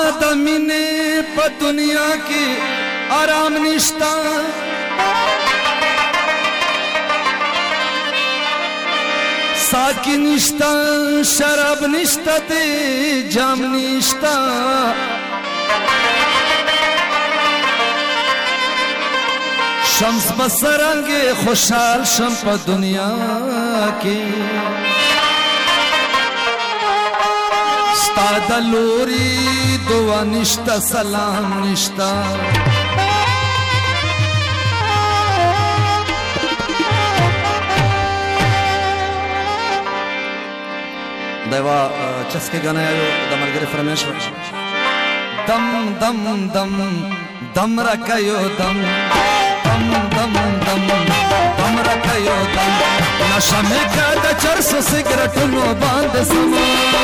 د مینې په دنیا کې آرام نشتا ساکی نشتا شراب نشتا دے جام نشتا شمس بسرنگ خوشحال شم په دنیا کې ستا د لوري دعا نشتا سلام نشتا دیوا چسکے گانا آئیو دا ملگری فرمیش دم دم دم دم رکایو دم دم دم دم دم رکایو دم نشا میں کادا چرسو سگرٹنو باند سما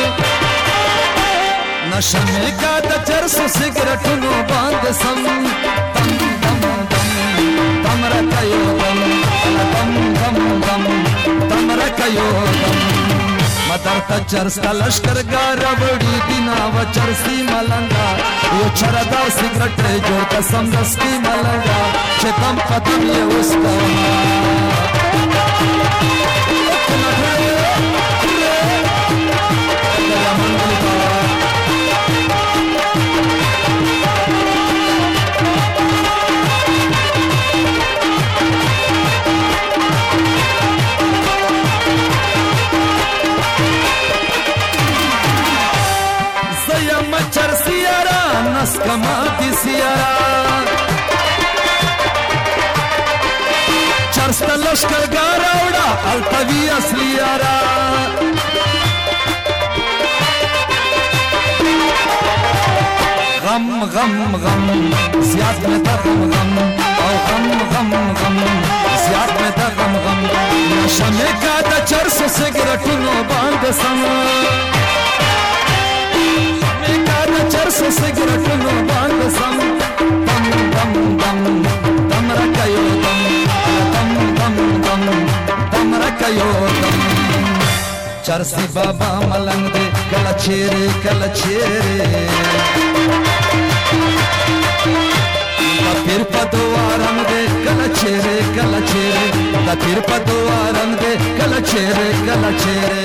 نشا میں کادا چرسو سگرٹنو باند سم دم دم دم دم رکایو دم دم دم دم دم رکایو دم مدر تا چرس کا لشکر گارا بڑی دینا و چرسی ملنگا یو چردار سگرٹ جوڑتا سمدستی ملنگا چکم ختم یہ اس کا نسکماتی سیارا چرستا لشکر گارا اوڑا التوی اصلی یارا غم غم غم زیاد میں تا غم غم او غم غم غم زیاد میں تا غم غم نشا میں کادا چرسو سگرٹنو باند سما چرسو سگرٹنو باند سم دم دم دم دم رکایو دم دم دم دم دم رکایو دم چرسی بابا ملنگ دے کلا چیرے کلا چیرے دا پیر پا دوارم دے کلا چیرے کلا چیرے دا پیر پا دوارم دے کلا چیرے کلا چیرے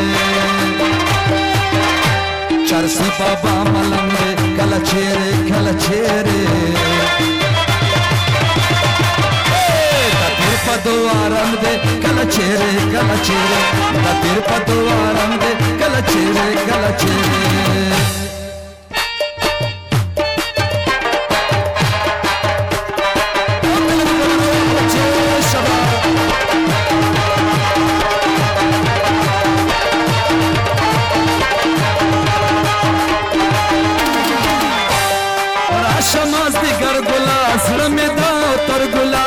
چرسی بابا ملنگ دے کلا چیرے کلا چیرے دا پیر پا دوارم دے کلا چیرے کلا چیرے دا پیر پا دوارم دے کلا چیرے کلا چیرے شماز دیگر گلا سرم داو تر گلا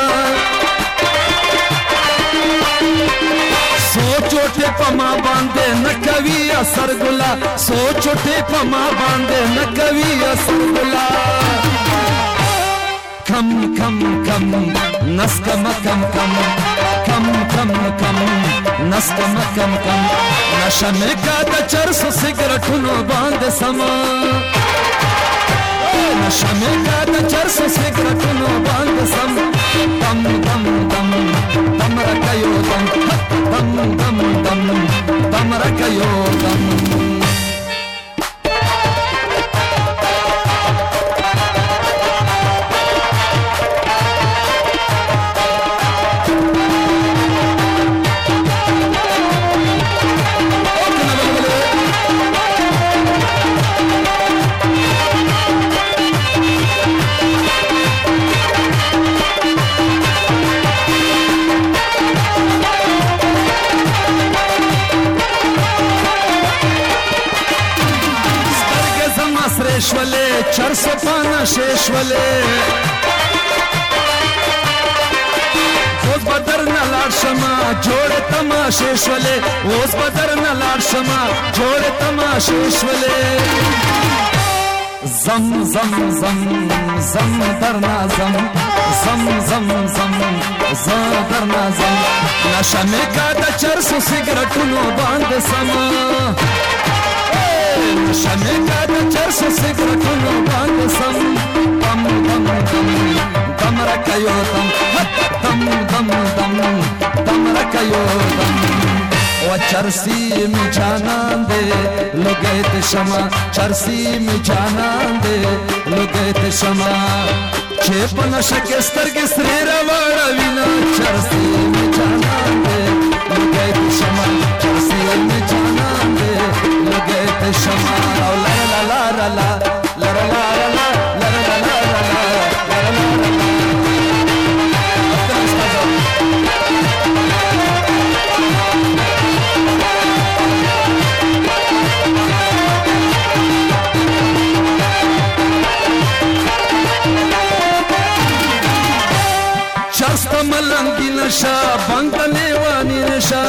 سوچوٹے پما باندے نکوی اثر گلا سوچوٹے پما باندے نکوی اثر گلا کم کم کم نسکم کم کم کم کم کم نسکم کم کم نشا میں کادا چرسو سگرٹنو باند سما نشا میں کادا چرسو سگرٹنو باند سم دم دم دم دم رکایو دم دم دم دم دم رکایو دم شولے چرسو پانا شیشولے اوز بدر نلار شما جوڑ تماشے شولے اوز بدر نلار شما جوڑ تماشے شولے زم زم زم زم درنا زم زم زم زم زم درنا زم نشا میں کادا چرسو سگرٹنو باند سما نشا میں کادا چرسو چرسو سگرټونو باندې سم دم دم دم دم رکيو دم دم دم دم دم رکيو دم و چرسی می جانان دے لگیت شما چرسی می جانان دے لگیت شما چه پنش کستر کسری روڑا وینا چرسی می جانان دے لگیت شما چرسی می جانان دے لگیت شما لا لا لا لا لا لا لا لا چرستا ملنگی نشا بند لیوانی نشا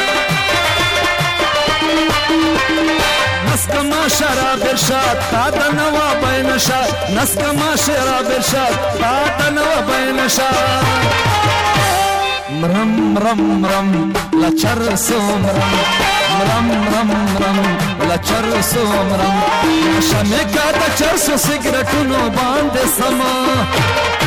نسکما شراب ارشاد تا نوا بینشا نسکما شراب ارشاد تا نوا بینشا مرم مرم مرم لچر سومرم مرم مرم مرم لچر سومرم نشا نکا تا چرسو سگرٹونو باندے سما